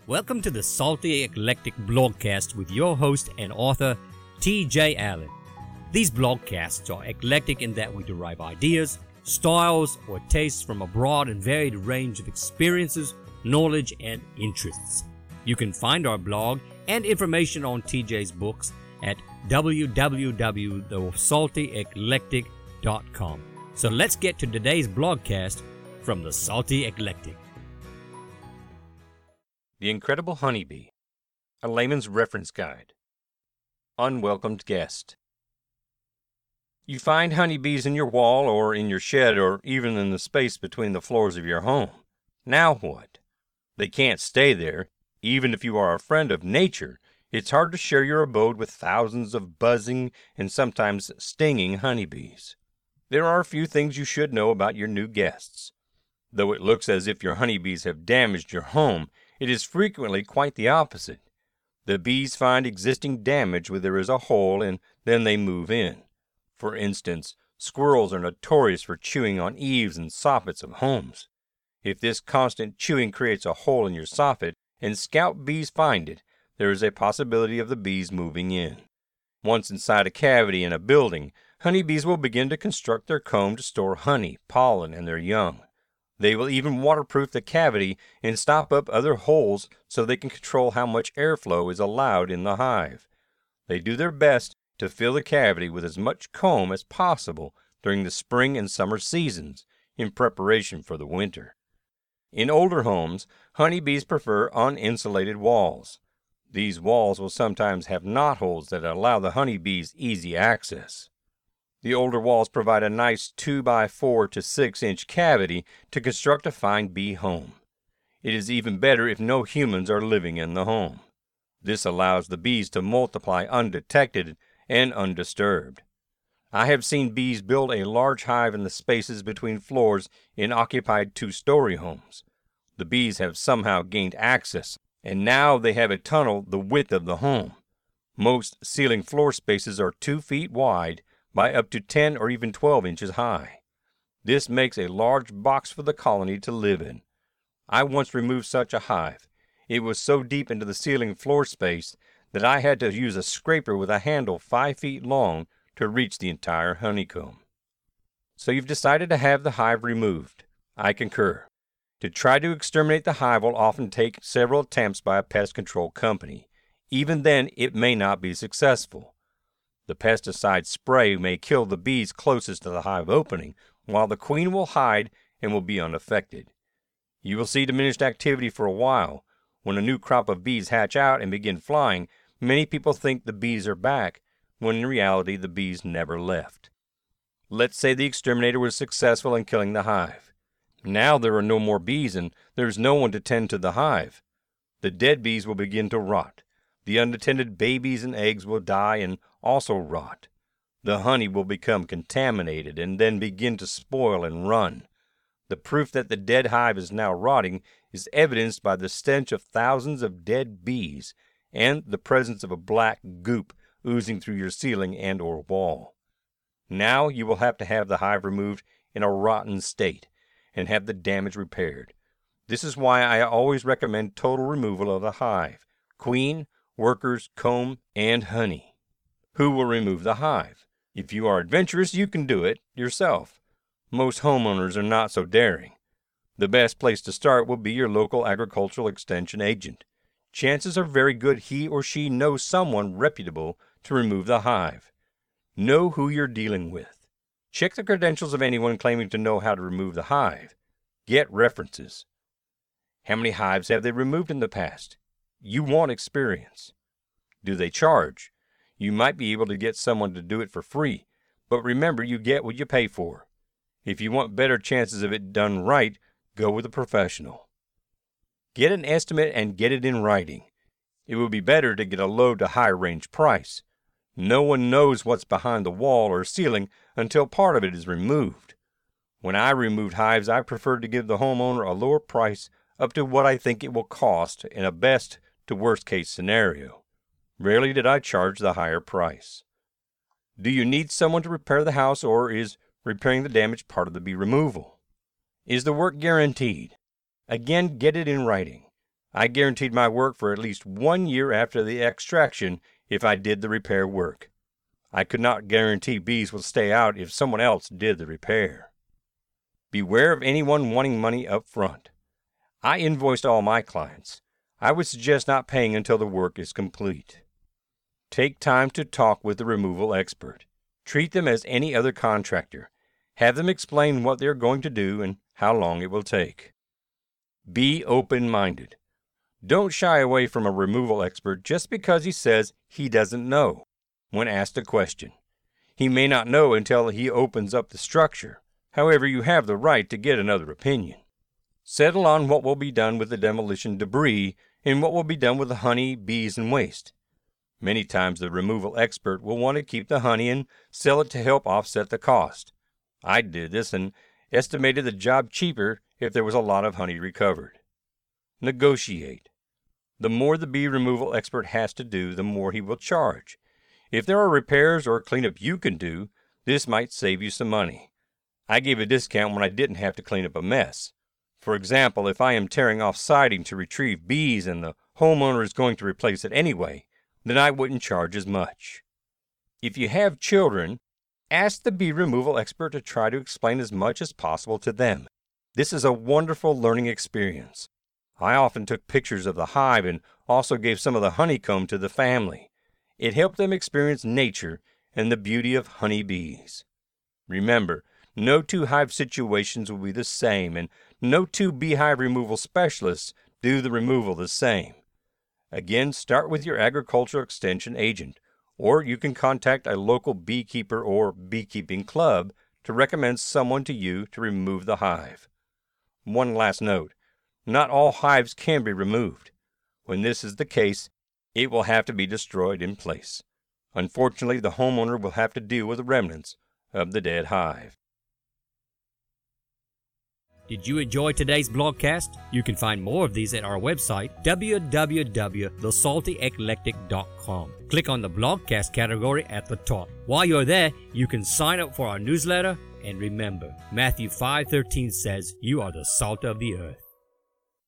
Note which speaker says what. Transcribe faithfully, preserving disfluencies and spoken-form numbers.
Speaker 1: Welcome to the Salty Eclectic Blogcast with your host and author, T J Allen. These blogcasts are eclectic in that we derive ideas, styles, or tastes from a broad and varied range of experiences, knowledge, and interests. You can find our blog and information on T J's books at w w w dot the salty eclectic dot com. So let's get to today's blogcast from the Salty Eclectic.
Speaker 2: The Incredible Honeybee, a Layman's Reference Guide. Unwelcomed Guest. You find honeybees in your wall or in your shed or even in the space between the floors of your home. Now what? They can't stay there. Even if you are a friend of nature, it's hard to share your abode with thousands of buzzing and sometimes stinging honeybees. There are a few things you should know about your new guests. Though it looks as if your honeybees have damaged your home, it is frequently quite the opposite. The bees find existing damage where there is a hole and then they move in. For instance, squirrels are notorious for chewing on eaves and soffits of homes. If this constant chewing creates a hole in your soffit and scout bees find it, there is a possibility of the bees moving in. Once inside a cavity in a building, honeybees will begin to construct their comb to store honey, pollen, and their young. They will even waterproof the cavity and stop up other holes so they can control how much airflow is allowed in the hive. They do their best to fill the cavity with as much comb as possible during the spring and summer seasons in preparation for the winter. In older homes, honeybees prefer uninsulated walls. These walls will sometimes have knotholes that allow the honeybees easy access. The older walls provide a nice two by four to six inch cavity to construct a fine bee home. It is even better if no humans are living in the home. This allows the bees to multiply undetected and undisturbed. I have seen bees build a large hive in the spaces between floors in occupied two-story homes. The bees have somehow gained access, and now they have a tunnel the width of the home. Most ceiling floor spaces are two feet wide by up to ten or even twelve inches high. This makes a large box for the colony to live in. I once removed such a hive. It was so deep into the ceiling floor space that I had to use a scraper with a handle five feet long to reach the entire honeycomb. So you've decided to have the hive removed. I concur. To try to exterminate the hive will often take several attempts by a pest control company. Even then, it may not be successful. The pesticide spray may kill the bees closest to the hive opening, while the queen will hide and will be unaffected. You will see diminished activity for a while. When a new crop of bees hatch out and begin flying, many people think the bees are back, when in reality the bees never left. Let's say the exterminator was successful in killing the hive. Now there are no more bees and there is no one to tend to the hive. The dead bees will begin to rot. The unattended babies and eggs will die and also rot. The honey will become contaminated and then begin to spoil and run. The proof that the dead hive is now rotting is evidenced by the stench of thousands of dead bees and the presence of a black goop oozing through your ceiling and or wall. Now you will have to have the hive removed in a rotten state and have the damage repaired. This is why I always recommend total removal of the hive, queen, workers, comb, and honey. Who will remove the hive? If you are adventurous, you can do it yourself. Most homeowners are not so daring. The best place to start will be your local agricultural extension agent. Chances are very good he or she knows someone reputable to remove the hive. Know who you're dealing with. Check the credentials of anyone claiming to know how to remove the hive. Get references. How many hives have they removed in the past? You want experience. Do they charge? You might be able to get someone to do it for free, but remember you get what you pay for. If you want better chances of it done right, go with a professional. Get an estimate and get it in writing. It would be better to get a low to high range price. No one knows what's behind the wall or ceiling until part of it is removed. When I removed hives, I preferred to give the homeowner a lower price up to what I think it will cost in a best to worst case scenario. Rarely did I charge the higher price. Do you need someone to repair the house, or is repairing the damage part of the bee removal? Is the work guaranteed? Again, get it in writing. I guaranteed my work for at least one year after the extraction if I did the repair work. I could not guarantee bees would stay out if someone else did the repair. Beware of anyone wanting money up front. I invoiced all my clients. I would suggest not paying until the work is complete. Take time to talk with the removal expert. Treat them as any other contractor. Have them explain what they are going to do and how long it will take. Be open-minded. Don't shy away from a removal expert just because he says he doesn't know when asked a question. He may not know until he opens up the structure. However, you have the right to get another opinion. Settle on what will be done with the demolition debris and what will be done with the honey, bees, and waste. Many times the removal expert will want to keep the honey and sell it to help offset the cost. I did this and estimated the job cheaper if there was a lot of honey recovered. Negotiate. The more the bee removal expert has to do, the more he will charge. If there are repairs or cleanup you can do, this might save you some money. I gave a discount when I didn't have to clean up a mess. For example, if I am tearing off siding to retrieve bees and the homeowner is going to replace it anyway, then I wouldn't charge as much. If you have children, ask the bee removal expert to try to explain as much as possible to them. This is a wonderful learning experience. I often took pictures of the hive and also gave some of the honeycomb to the family. It helped them experience nature and the beauty of honey bees. Remember, no two hive situations will be the same, and no two beehive removal specialists do the removal the same. Again, start with your agricultural extension agent, or you can contact a local beekeeper or beekeeping club to recommend someone to you to remove the hive. One last note, not all hives can be removed. When this is the case, it will have to be destroyed in place. Unfortunately, the homeowner will have to deal with the remnants of the dead hive.
Speaker 1: Did you enjoy today's blogcast? You can find more of these at our website, w w w dot the salty eclectic dot com. Click on the blogcast category at the top. While you're there, you can sign up for our newsletter. And remember, Matthew five thirteen says, "You are the salt of the earth."